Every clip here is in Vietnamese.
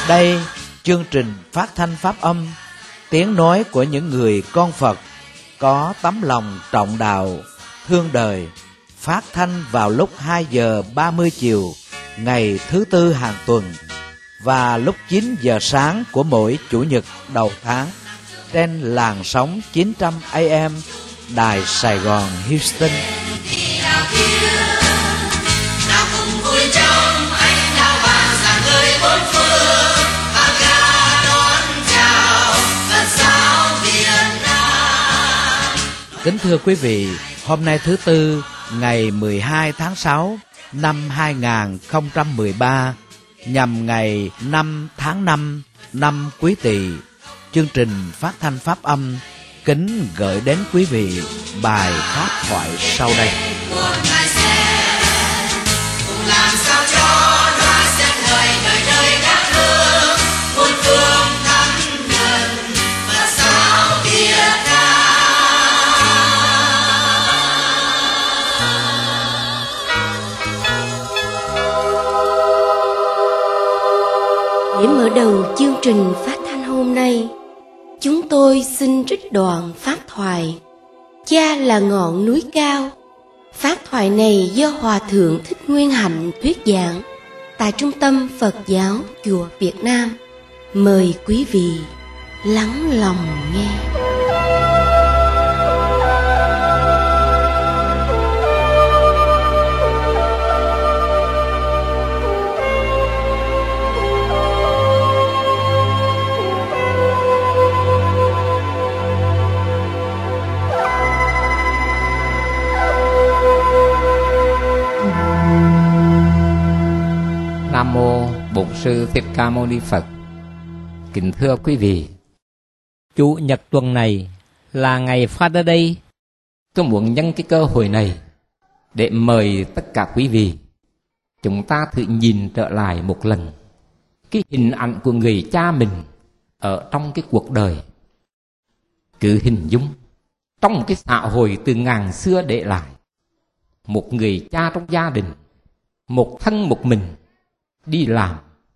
Đây, chương trình phát thanh pháp âm, tiếng nói của những người con Phật có tấm lòng trọng đạo, thương đời, phát thanh vào lúc 2 giờ 30 chiều ngày thứ Tư hàng tuần và lúc 9 giờ sáng của mỗi Chủ nhật đầu tháng trên làn sóng 900 AM Đài Sài Gòn Houston. Kính thưa quý vị, hôm nay thứ Tư, ngày 12 tháng 6 năm 2013, nhằm ngày 5 tháng 5 năm Quý Tỵ, chương trình phát thanh pháp âm kính gửi đến quý vị bài pháp thoại sau đây. Để mở đầu chương trình phát thanh hôm nay, chúng tôi xin trích đoạn pháp thoại Cha là ngọn núi cao. Pháp thoại này do Hòa Thượng Thích Nguyên Hạnh thuyết giảng tại Trung tâm Phật giáo Chùa Việt Nam. Mời quý vị lắng lòng nghe. Nam mô Bổn Sư Thích Ca Mâu Ni Phật. Kính thưa quý vị, Chủ nhật tuần này là ngày Father Day. Tôi muốn nhân cái cơ hội này để mời tất cả quý vị chúng ta thử nhìn trở lại một lần cái hình ảnh của người cha mình ở trong cái cuộc đời. Cứ hình dung trong một cái xã hội từ ngàn xưa để lại, một người cha trong gia đình, một thân một mình đi làm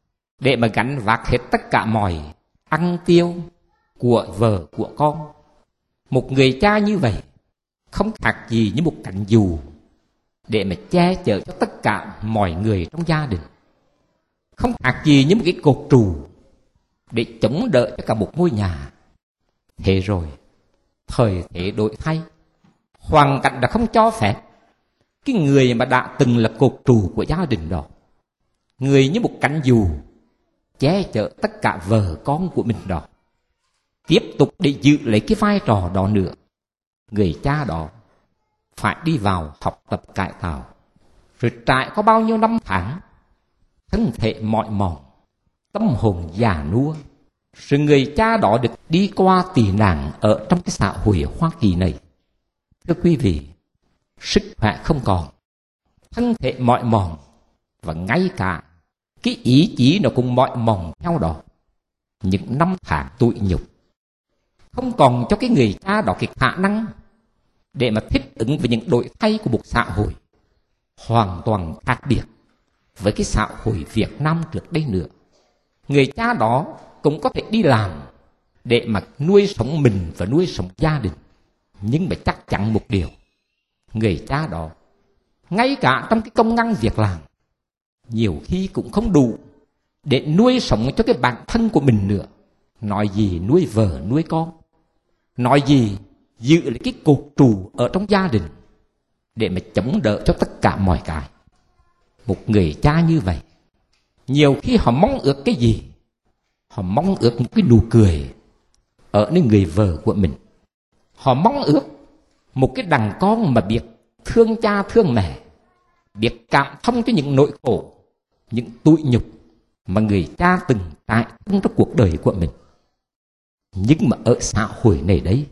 để mà gánh vác hết tất cả mọi ăn tiêu của vợ của con. Một người cha như vậy không khác gì như một cánh dù để mà che chở cho tất cả mọi người trong gia đình, không khác gì như một cái cột trụ để chống đỡ cho cả một ngôi nhà. Thế rồi thời thế đổi thay, hoàn cảnh đã không cho phép cái người mà đã từng là cột trụ của gia đình đó, người như một cánh dù che chở tất cả vợ con của mình đó, tiếp tục để giữ lấy cái vai trò đó nữa. Người cha đó phải đi vào học tập cải tạo, rồi trải qua bao nhiêu năm tháng, thân thể mỏi mòn, tâm hồn già nua, rồi người cha đó được đi qua tị nạn ở trong cái xã hội Hoa Kỳ này. Thưa quý vị, sức khỏe không còn, thân thể mỏi mòn, và ngay cả cái ý chí nó cũng mỏi mòn theo đó. Những năm tháng tủi nhục không còn cho cái người cha đó cái khả năng để mà thích ứng với những đổi thay của một xã hội hoàn toàn khác biệt với cái xã hội Việt Nam trước đây nữa. Người cha đó cũng có thể đi làm để mà nuôi sống mình và nuôi sống gia đình, nhưng mà chắc chắn một điều, người cha đó ngay cả trong cái công ăn việc làm nhiều khi cũng không đủ để nuôi sống cho cái bản thân của mình nữa. Nói gì nuôi vợ nuôi con, nói gì giữ lại cái cột trụ ở trong gia đình để mà chống đỡ cho tất cả mọi cái. Một người cha như vậy, nhiều khi họ mong ước cái gì? Họ mong ước một cái nụ cười ở nơi người vợ của mình. Họ mong ước một cái đàn con mà biết thương cha thương mẹ, biết cảm thông cho những nỗi khổ, những tủi nhục mà người cha từng trải trong cuộc đời của mình. Nhưng mà ở xã hội này đấy,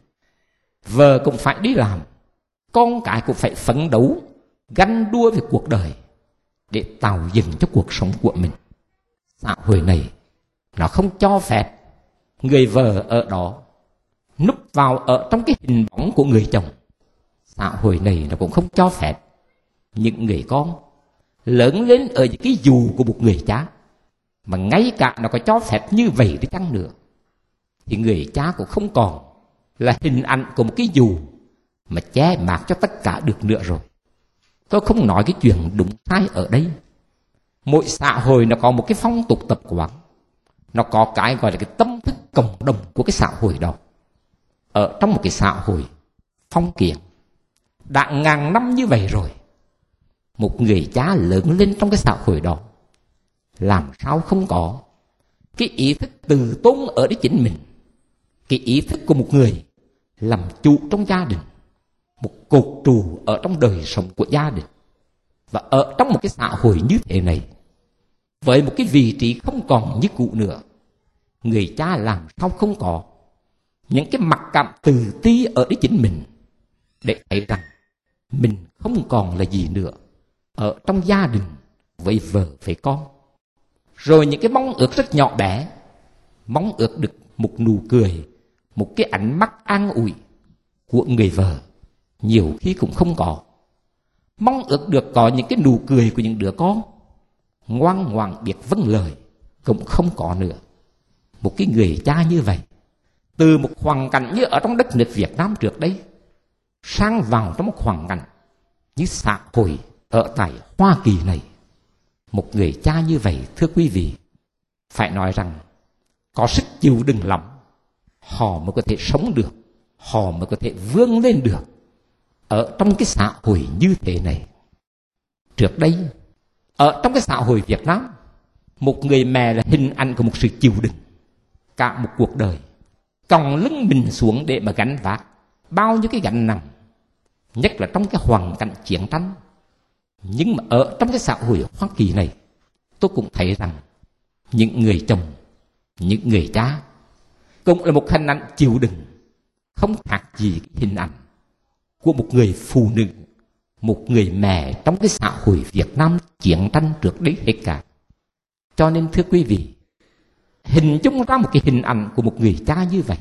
vợ cũng phải đi làm, con cái cũng phải phấn đấu, ganh đua về cuộc đời để tạo dựng cho cuộc sống của mình. Xã hội này nó không cho phép người vợ ở đó núp vào ở trong cái hình bóng của người chồng. Xã hội này nó cũng không cho phép những người con lớn lên ở những cái dù của một người cha mà ngay cả nó có cho phép như vậy đi chăng nữa, thì người cha cũng không còn là hình ảnh của một cái dù mà che mạc cho tất cả được nữa rồi. Tôi không nói cái chuyện đúng sai ở đây. Mỗi xã hội nó có một cái phong tục tập quán, nó có cái gọi là cái tâm thức cộng đồng của cái xã hội đó. Ở trong một cái xã hội phong kiến đã ngàn năm như vậy rồi, một người cha lớn lên trong cái xã hội đó, làm sao không có cái ý thức từ tôn ở đấy chính mình, cái ý thức của một người làm chủ trong gia đình, một cột trụ ở trong đời sống của gia đình. Và ở trong một cái xã hội như thế này, với một cái vị trí không còn như cũ nữa, người cha làm sao không có những cái mặc cảm tự ti ở đấy chính mình, để thấy rằng mình không còn là gì nữa ở trong gia đình với vợ với con. Rồi những cái mong ước rất nhỏ bé, mong ước được một nụ cười, một cái ánh mắt an ủi của người vợ, nhiều khi cũng không có. Mong ước được có những cái nụ cười của những đứa con ngoan ngoãn biết vâng lời, cũng không có nữa. Một cái người cha như vậy, từ một hoàn cảnh như ở trong đất nước Việt Nam trước đây, sang vào trong một hoàn cảnh như xã hội ở tại Hoa Kỳ này, một người cha như vậy, thưa quý vị, phải nói rằng có sức chịu đựng lắm, họ mới có thể sống được, họ mới có thể vươn lên được ở trong cái xã hội như thế này. Trước đây, ở trong cái xã hội Việt Nam, một người mẹ là hình ảnh của một sự chịu đựng cả một cuộc đời, còng lưng mình xuống để mà gánh vác bao nhiêu cái gánh nặng, nhất là trong cái hoàn cảnh chiến tranh. Nhưng mà ở trong cái xã hội Hoa Kỳ này, tôi cũng thấy rằng những người chồng, những người cha cũng là một hình ảnh chịu đựng không khác gì cái hình ảnh của một người phụ nữ, một người mẹ trong cái xã hội Việt Nam chiến tranh trước đấy hết cả. Cho nên thưa quý vị, hình dung ra một cái hình ảnh của một người cha như vậy,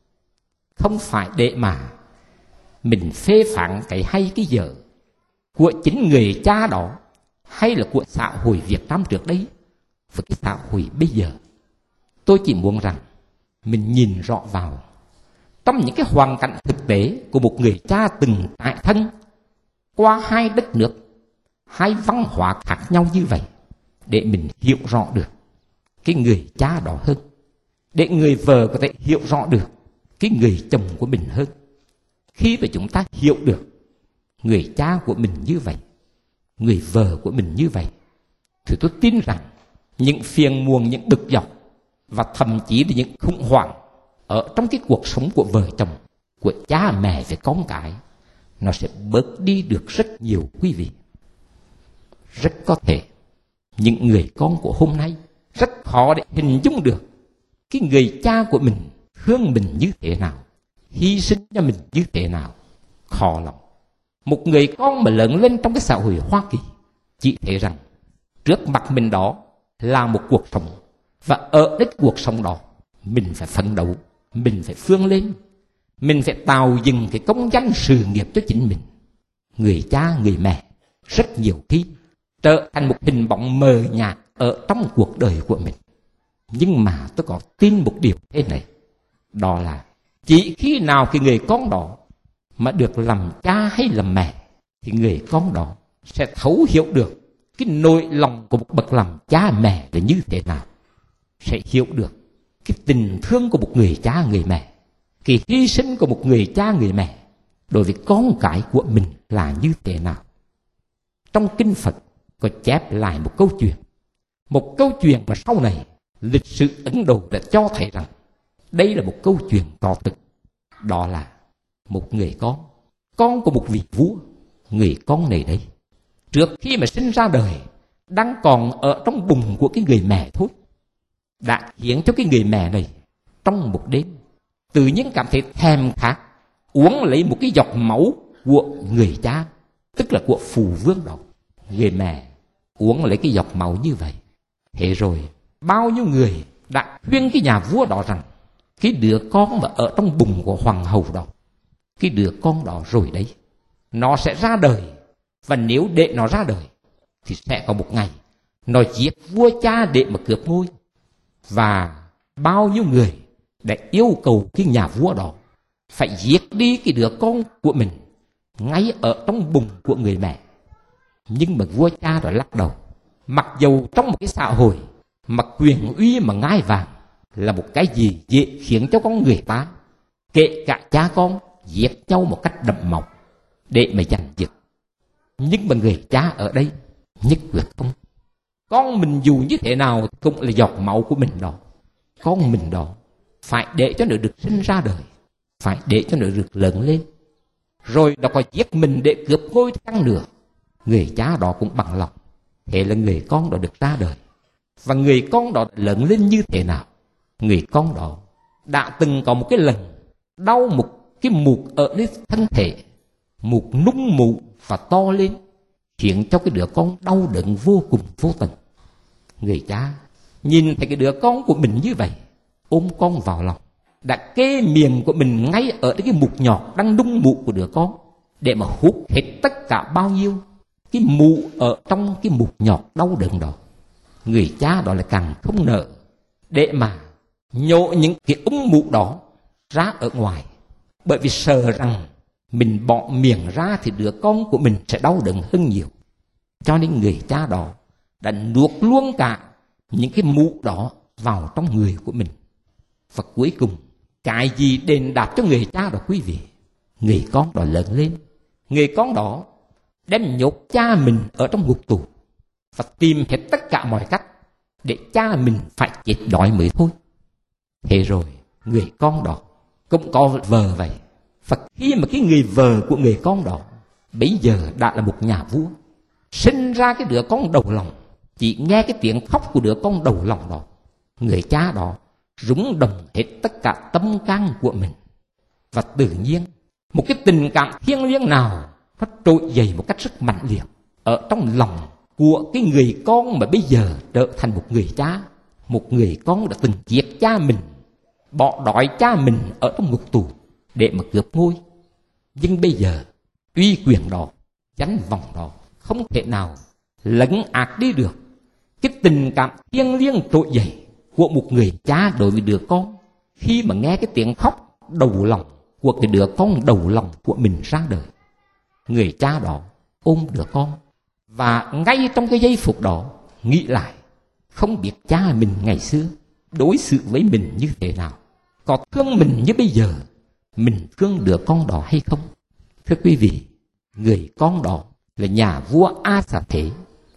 không phải để mà mình phê phán cái hay cái dở của chính người cha đó, hay là của xã hội Việt Nam trước đây và cái xã hội bây giờ. Tôi chỉ muốn rằng mình nhìn rõ vào trong những cái hoàn cảnh thực tế của một người cha từng trải thân qua hai đất nước, hai văn hóa khác nhau như vậy, để mình hiểu rõ được cái người cha đó hơn, để người vợ có thể hiểu rõ được cái người chồng của mình hơn. Khi mà chúng ta hiểu được người cha của mình như vậy, người vợ của mình như vậy, thì tôi tin rằng những phiền muộn, những bực dọc và thậm chí là những khủng hoảng ở trong cái cuộc sống của vợ chồng, của cha mẹ với con cái, nó sẽ bớt đi được rất nhiều quý vị. Rất có thể những người con của hôm nay rất khó để hình dung được cái người cha của mình thương mình như thế nào, hy sinh cho mình như thế nào. Khó lắm. Một người con mà lớn lên trong cái xã hội Hoa Kỳ chỉ thấy rằng trước mặt mình đó là một cuộc sống, và ở đất cuộc sống đó mình phải phấn đấu, mình phải vươn lên, mình phải tạo dựng cái công danh sự nghiệp cho chính mình. Người cha, người mẹ rất nhiều khi trở thành một hình bóng mờ nhạt ở trong cuộc đời của mình. Nhưng mà tôi có tin một điều thế này, đó là chỉ khi nào cái người con đó mà được làm cha hay làm mẹ, thì người con đó sẽ thấu hiểu được cái nỗi lòng của một bậc làm cha mẹ là như thế nào, sẽ hiểu được cái tình thương của một người cha người mẹ, cái hy sinh của một người cha người mẹ đối với con cái của mình là như thế nào. Trong kinh Phật có chép lại một câu chuyện mà sau này lịch sử Ấn Độ đã cho thấy rằng đây là một câu chuyện có thực. Đó là một người con của một vị vua. Người con này đấy, trước khi mà sinh ra đời, đang còn ở trong bụng của cái người mẹ thôi, đã khiến cho cái người mẹ này trong một đêm tự nhiên cảm thấy thèm khát, uống lấy một cái giọt máu của người cha, tức là của phù vương đó. Người mẹ uống lấy cái giọt máu như vậy. Thế rồi bao nhiêu người đã khuyên cái nhà vua đó rằng cái đứa con mà ở trong bụng của hoàng hậu đó, cái đứa con đó rồi đấy, nó sẽ ra đời, và nếu để nó ra đời thì sẽ có một ngày nó giết vua cha để mà cướp ngôi, Và bao nhiêu người đã yêu cầu cái nhà vua đó phải giết đi cái đứa con của mình ngay ở trong bụng của người mẹ. Nhưng mà vua cha đó lắc đầu. Mặc dầu trong một cái xã hội mà quyền uy mà ngai vàng là một cái gì dễ khiến cho con người ta, kể cả cha con, giết nhau một cách đẫm máu để mà giành giật. Nhưng mà người cha ở đây nhất quyết không. Con mình dù như thế nào cũng là giọt máu của mình đó. Con mình đó phải để cho nó được sinh ra đời, phải để cho nó được lớn lên. Rồi nó có giết mình để cướp ngôi chăng nữa, người cha đó cũng bằng lòng. Thế là người con đó được ra đời. Và người con đó lớn lên như thế nào? Người con đó đã từng có một cái lần đau một cái mụt ở nơi thân thể, mụt nung mụ và to lên, khiến cho cái đứa con đau đớn vô cùng vô tận. Người cha nhìn thấy cái đứa con của mình như vậy, ôm con vào lòng, đã kê miệng của mình ngay ở cái mụt nhọt đang nung mụ của đứa con, để mà hút hết tất cả bao nhiêu cái mụ ở trong cái mụt nhọt đau đớn đó. Người cha đó là càng không nỡ để mà nhổ những cái mụ đó ra ở ngoài, bởi vì sợ rằng mình bỏ miệng ra thì đứa con của mình sẽ đau đớn hơn nhiều. Cho nên người cha đó đã nuốt luôn cả những cái mụ đó vào trong người của mình. Và cuối cùng cái gì đền đáp cho người cha đó quý vị? Người con đó lớn lên, người con đó đem nhốt cha mình ở trong ngục tù và tìm hết tất cả mọi cách để cha mình phải chết đói mới thôi. Thế rồi người con đó cũng có vợ vậy. Và khi mà cái người vợ của người con đó bây giờ đã là một nhà vua, sinh ra cái đứa con đầu lòng, chỉ nghe cái tiếng khóc của đứa con đầu lòng đó, người cha đó rúng động hết tất cả tâm can của mình. Và tự nhiên một cái tình cảm thiêng liêng nào nó trỗi dậy một cách rất mạnh liệt ở trong lòng của cái người con mà bây giờ trở thành một người cha. Một người con đã từng giết cha mình, bỏ đói cha mình ở trong ngục tù để mà cướp ngôi. Nhưng bây giờ uy quyền đó, danh vọng đó không thể nào lấn át đi được cái tình cảm thiêng liêng trỗi dậy của một người cha đối với đứa con khi mà nghe cái tiếng khóc đầu lòng của cái đứa con đầu lòng của mình ra đời. Người cha đó ôm đứa con và ngay trong cái giây phút đó nghĩ lại, không biết cha mình ngày xưa đối xử với mình như thế nào, có thương mình như bây giờ mình thương đứa con đó hay không. Thưa quý vị, người con đó là nhà vua A Xà Thế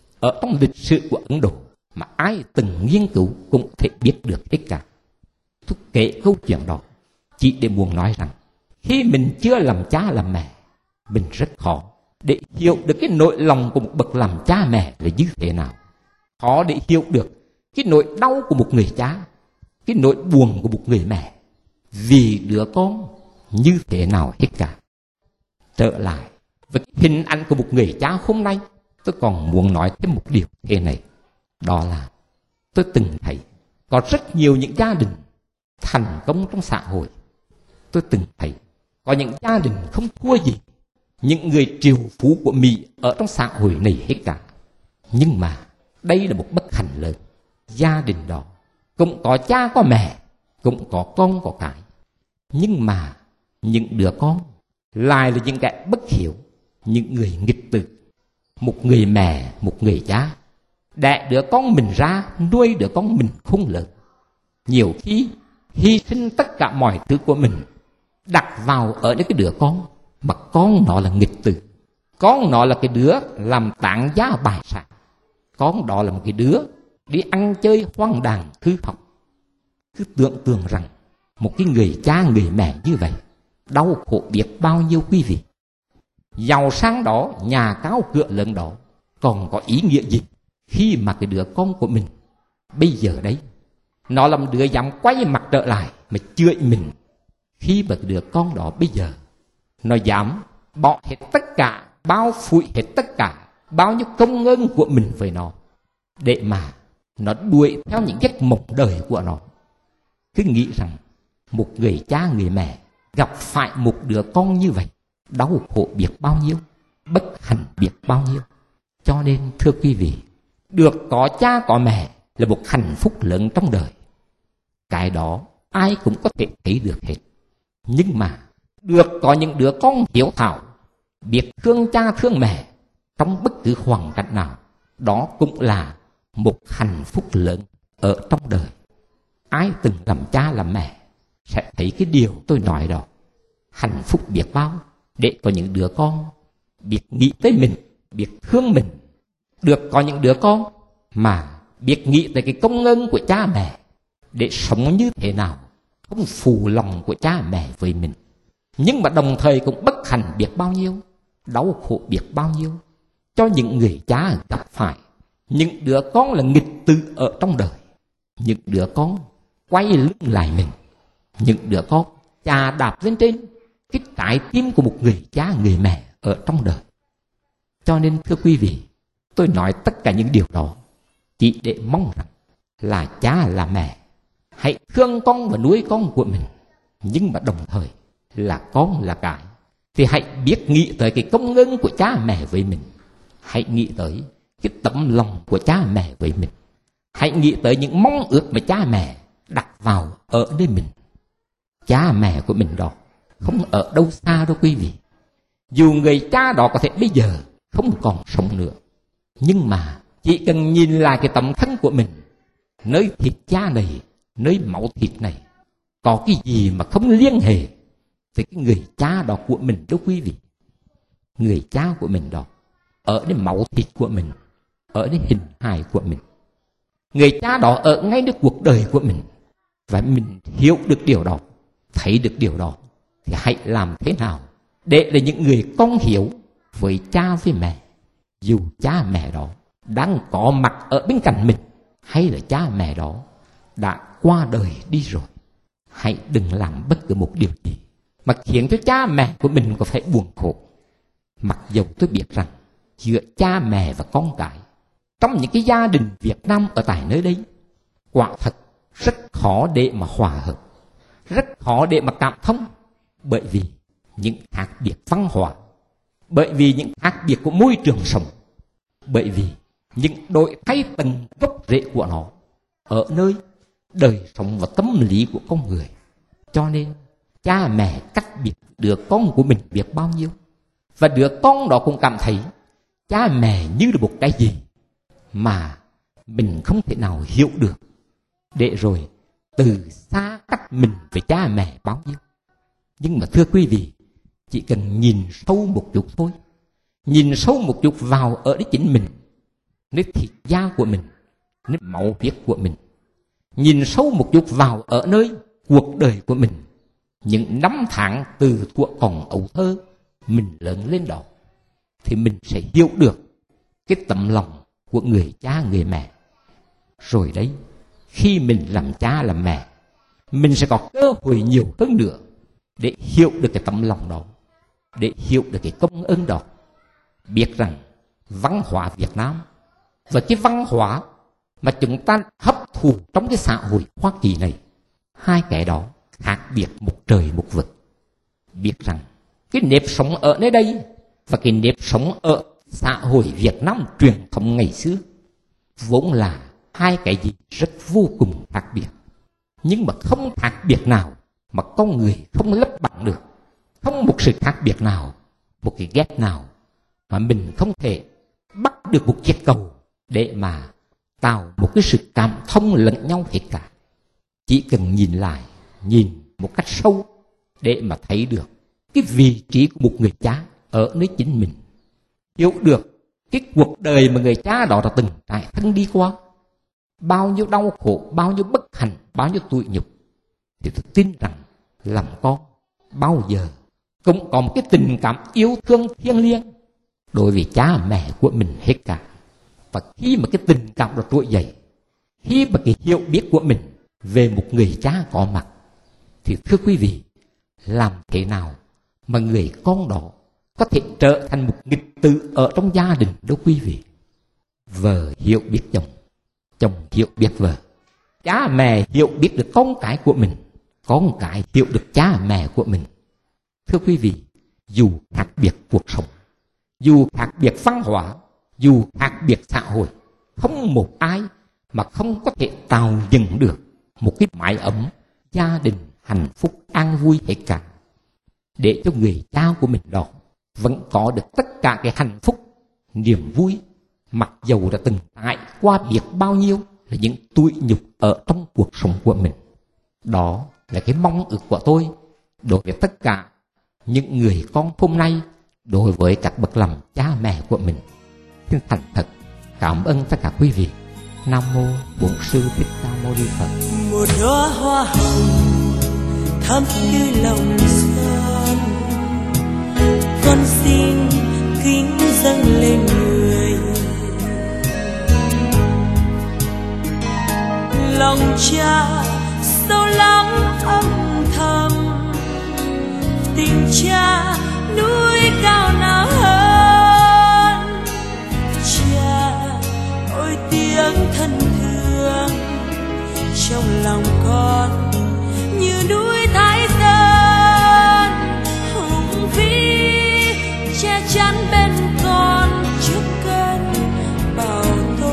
ở trong lịch sử của Ấn Độ mà ai từng nghiên cứu cũng thể biết được hết cả. Tôi kể câu chuyện đó chỉ để muốn nói rằng khi mình chưa làm cha làm mẹ, mình rất khó để hiểu được cái nỗi lòng của một bậc làm cha mẹ là như thế nào. Khó để hiểu được cái nỗi đau của một người cha, cái nỗi buồn của một người mẹ vì đứa con như thế nào hết cả. Trở lại với hình ảnh của một người cha hôm nay, tôi còn muốn nói thêm một điều thế này. Đó là tôi từng thấy có rất nhiều những gia đình thành công trong xã hội. Tôi từng thấy có những gia đình không thua gì những người triệu phú của Mỹ ở trong xã hội này hết cả. Nhưng mà đây là một bất hạnh lớn. Gia đình đó cũng có cha có mẹ, cũng có con có cái, nhưng mà những đứa con lại là những kẻ bất hiếu, những người nghịch tử. Một người mẹ, một người cha đẻ đứa con mình ra, nuôi đứa con mình không lớn, nhiều khi hy sinh tất cả mọi thứ của mình đặt vào ở những cái đứa con mà con nó là nghịch tử. Con nó là cái đứa làm tán giá bài sản. Con đó là một cái đứa đi ăn chơi hoang đàng thư học. Cứ tưởng tượng rằng một cái người cha người mẹ như vậy đau khổ biết bao nhiêu quý vị. Giàu sang đó, nhà cao cửa lớn đó còn có ý nghĩa gì khi mà cái đứa con của mình bây giờ đấy nó làm đứa dám quay mặt trở lại mà chửi mình, khi mà cái đứa con đó bây giờ nó dám bỏ hết tất cả, bao phủ hết tất cả bao nhiêu công ơn của mình với nó để mà nó đuổi theo những giấc mộng đời của nó. Cứ nghĩ rằng một người cha người mẹ gặp phải một đứa con như vậy đau khổ biết bao nhiêu, bất hạnh biết bao nhiêu. Cho nên thưa quý vị, được có cha có mẹ là một hạnh phúc lớn trong đời. cái đó ai cũng có thể thấy được hết. Nhưng mà được có những đứa con hiếu thảo, biết thương cha thương mẹ trong bất cứ hoàn cảnh nào, đó cũng là một hạnh phúc lớn ở trong đời. Ai từng làm cha làm mẹ sẽ thấy cái điều tôi nói đó. Hạnh phúc biết bao để có những đứa con biết nghĩ tới mình, biết thương mình. Được có những đứa con mà biết nghĩ tới cái công ơn của cha mẹ, để sống như thế nào không phù lòng của cha mẹ với mình. Nhưng mà đồng thời cũng bất hạnh biết bao nhiêu, đau khổ biết bao nhiêu cho những người cha gặp phải. Những đứa con là nghịch tử ở trong đời, những đứa con quay lưng lại mình, những đứa con chà đạp lên trên cái trái tim của một người cha người mẹ ở trong đời. Cho nên thưa quý vị, tôi nói tất cả những điều đó chỉ để mong rằng là cha là mẹ hãy thương con và nuôi con của mình. Nhưng mà đồng thời là con là cái thì hãy biết nghĩ tới cái công ơn của cha mẹ với mình. Hãy nghĩ tới cái tấm lòng của cha mẹ với mình. Hãy nghĩ tới những mong ước mà cha mẹ đặt vào ở nơi mình. Cha mẹ của mình đó không ở đâu xa đâu quý vị. Dù người cha đó có thể bây giờ không còn sống nữa, nhưng mà chỉ cần nhìn lại cái tấm thân của mình, nơi thịt cha này, nơi máu thịt này, có cái gì mà không liên hệ với cái người cha đó của mình đâu quý vị. Người cha của mình đó ở nơi máu thịt của mình, ở nơi hình hài của mình. Người cha đó ở ngay nơi cuộc đời của mình. Và mình hiểu được điều đó, thấy được điều đó, thì hãy làm thế nào để là những người con hiếu với cha với mẹ. Dù cha mẹ đó đang có mặt ở bên cạnh mình, hay là cha mẹ đó đã qua đời đi rồi, hãy đừng làm bất cứ một điều gì mà khiến cho cha mẹ của mình có phải buồn khổ. Mặc dù tôi biết rằng giữa cha mẹ và con cái trong những cái gia đình Việt Nam ở tại nơi đây, quả thật rất khó để mà hòa hợp, rất khó để mà cảm thông, bởi vì những khác biệt văn hóa, bởi vì những khác biệt của môi trường sống, bởi vì những đổi thay tầng gốc rễ của nó ở nơi đời sống và tâm lý của con người. Cho nên cha mẹ cách biệt đứa con của mình biết bao nhiêu, và đứa con đó cũng cảm thấy cha mẹ như là một cái gì mà mình không thể nào hiểu được, để rồi từ xa cách mình với cha mẹ bao nhiêu. Nhưng mà thưa quý vị, chỉ cần nhìn sâu một chút thôi, nhìn sâu một chút vào ở đấy chính mình, nơi thịt da của mình, nơi máu huyết của mình, nhìn sâu một chút vào ở nơi cuộc đời của mình, những năm tháng từ tuổi còn ấu thơ mình lớn lên đó, thì mình sẽ hiểu được cái tấm lòng của người cha người mẹ. Rồi đấy, khi mình làm cha làm mẹ, mình sẽ có cơ hội nhiều hơn nữa để hiểu được cái tấm lòng đó, để hiểu được cái công ơn đó. Biết rằng văn hóa Việt Nam và cái văn hóa mà chúng ta hấp thụ trong cái xã hội Hoa Kỳ này, hai cái đó khác biệt một trời một vực. Biết rằng cái nếp sống ở nơi đây và cái nếp sống ở xã hội Việt Nam truyền thống ngày xưa vốn là hai cái gì rất vô cùng khác biệt. Nhưng mà không khác biệt nào mà con người không lấp bằng được. Không một sự khác biệt nào, một cái ghét nào mà mình không thể bắt được một chiếc cầu để mà tạo một cái sự cảm thông lẫn nhau hết cả. Chỉ cần nhìn lại, nhìn một cách sâu để mà thấy được cái vị trí của một người cha ở nơi chính mình, hiểu được cái cuộc đời mà người cha đó đã từng trải thân đi qua, bao nhiêu đau khổ, bao nhiêu bất hạnh, bao nhiêu tủi nhục, thì tôi tin rằng làm con bao giờ cũng có một cái tình cảm yêu thương thiêng liêng đối với cha mẹ của mình hết cả. Và khi mà cái tình cảm đó trỗi dậy, khi mà cái hiểu biết của mình về một người cha có mặt, thì thưa quý vị, làm thế nào mà người con đó có thể trở thành một nghịch tử ở trong gia đình đâu quý vị. Vợ hiểu biết chồng, chồng hiểu biết vợ, cha mẹ hiểu biết được con cái của mình, con cái hiểu được cha mẹ của mình. Thưa quý vị, dù khác biệt cuộc sống, dù khác biệt văn hóa, dù khác biệt xã hội, không một ai mà không có thể tạo dựng được một cái mái ấm, gia đình hạnh phúc an vui hết cả, để cho người cha của mình đó vẫn có được tất cả cái hạnh phúc, niềm vui, mặc dầu đã từng trải qua biết bao nhiêu là những tủi nhục ở trong cuộc sống của mình. Đó là cái mong ước của tôi đối với tất cả những người con hôm nay, đối với các bậc làm cha mẹ của mình. Xin thành thật cảm ơn tất cả quý vị. Nam mô Bổn Sư Thích Ca Mâu Ni Phật. Một đóa hoa hồng thắm tươi lòng son, con xin kính dâng lên người. Lòng cha sâu lắng âm thầm, tình cha núi cao nào hơn. Cha ôi tiếng thân thương trong lòng con như núi Thái Sơn hùng vĩ, che chắn bên con trước cơn bão tố.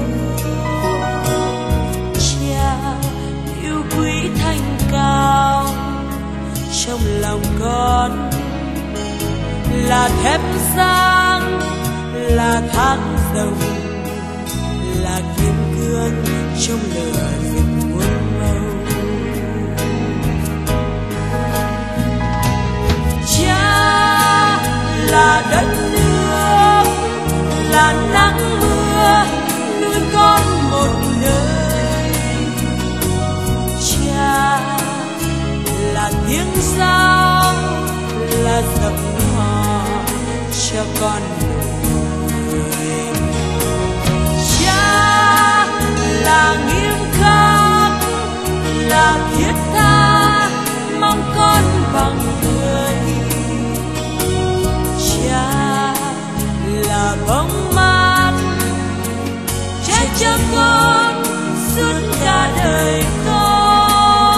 Cha yêu quý thanh cao trong lòng con, là thép sáng, là thác rồng, là kim cương trong lửa rực muôn màu. Cha là đất nước, là nắng mưa nuôi con một đời. Cha là tiếng sao, là giấc mơ cho con người. Cha là nghiêm khắc, là thiết tha mong con bằng người. Cha là bóng mát che cho con suốt cả đời con.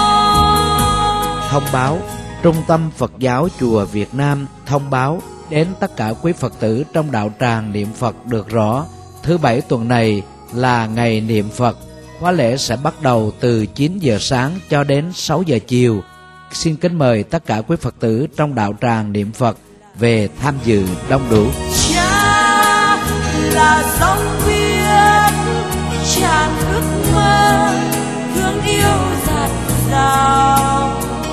Thông báo: Trung tâm Phật giáo Chùa Việt Nam thông báo đến tất cả quý Phật tử trong đạo tràng niệm Phật được rõ, thứ Bảy tuần này là ngày niệm Phật. Khóa lễ sẽ bắt đầu từ 9 giờ sáng cho đến 6 giờ chiều. Xin kính mời tất cả quý Phật tử trong đạo tràng niệm Phật về tham dự đông đủ. Cha là sóng biếc tràn ước mơ, thương yêu dạt dào.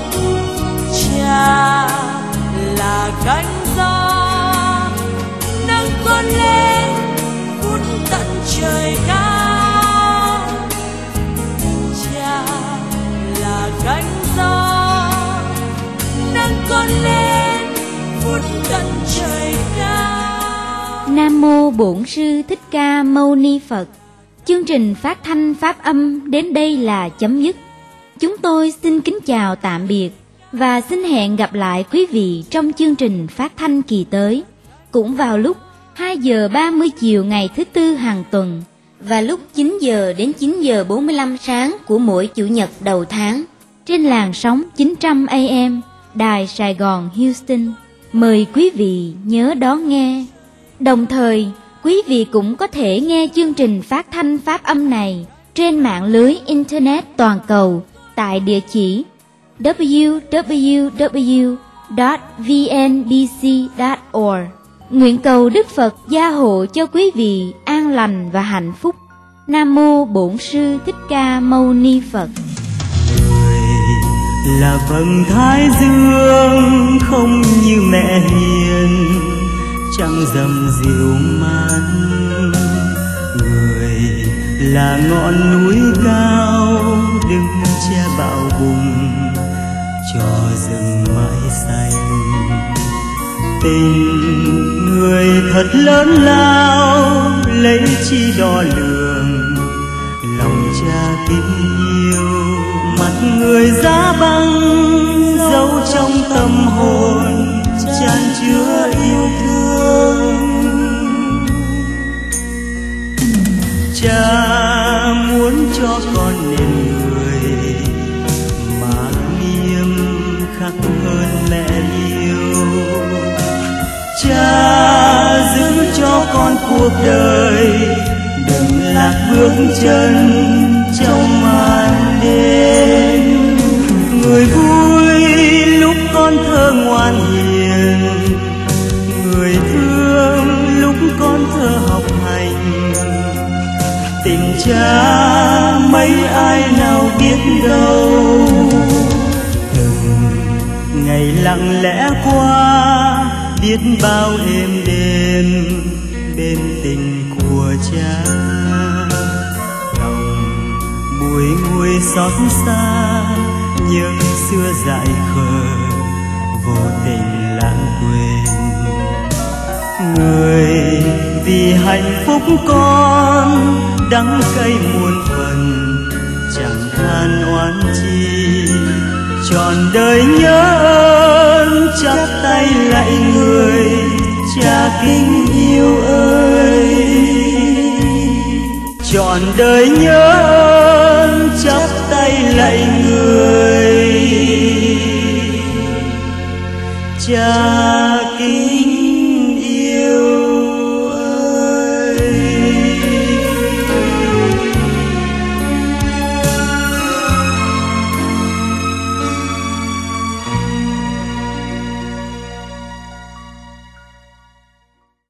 Cha là cánh gió nâng con lên vút tận trời cao. Cha là cánh gió nâng con lên vút tận trời cao. Nam mô Bổn Sư Thích Ca Mâu Ni Phật. Chương trình phát thanh pháp âm đến đây là chấm dứt. Chúng tôi xin kính chào tạm biệt và xin hẹn gặp lại quý vị trong chương trình phát thanh kỳ tới, cũng vào lúc 2 giờ 30 chiều ngày thứ Tư hàng tuần và lúc 9 giờ đến 9 giờ 45 sáng của mỗi Chủ nhật đầu tháng trên làn sóng 900 AM Đài Sài Gòn Houston. Mời quý vị nhớ đón nghe. Đồng thời, quý vị cũng có thể nghe chương trình phát thanh pháp âm này trên mạng lưới Internet toàn cầu tại địa chỉ www.vnbc.org. Nguyện cầu Đức Phật gia hộ cho quý vị an lành và hạnh phúc. Nam mô Bổn Sư Thích Ca Mâu Ni Phật. Người là vầng thái dương không như mẹ hiền, trăng rằm dịu mát. Người là ngọn núi cao đứng che bão bùng cho rừng mãi xanh. Tình người thật lớn lao lấy chi đo lường, lòng cha kính yêu mặt người giá băng giấu trong tâm hồn chan chứa yêu thương. Cha muốn cho con nên người mà nghiêm khắc hơn mẹ yêu. Cha giữ cho con cuộc đời đừng lạc bước chân trong màn đến. Người vui lúc con thơ ngoan hiền, người thương lúc con thơ học hành. Tình cha mấy ai nào biết đâu, từng ngày lặng lẽ qua, biết bao êm đêm bên tình của cha. Lòng bùi ngùi xót xa, nhớ xưa dại khờ vô tình lãng quên. Người vì hạnh phúc con đắng cay muôn phần, chẳng than oán chi. Trọn đời nhớ ơn chắp tay lạy người cha kính yêu ơi. Trọn đời nhớ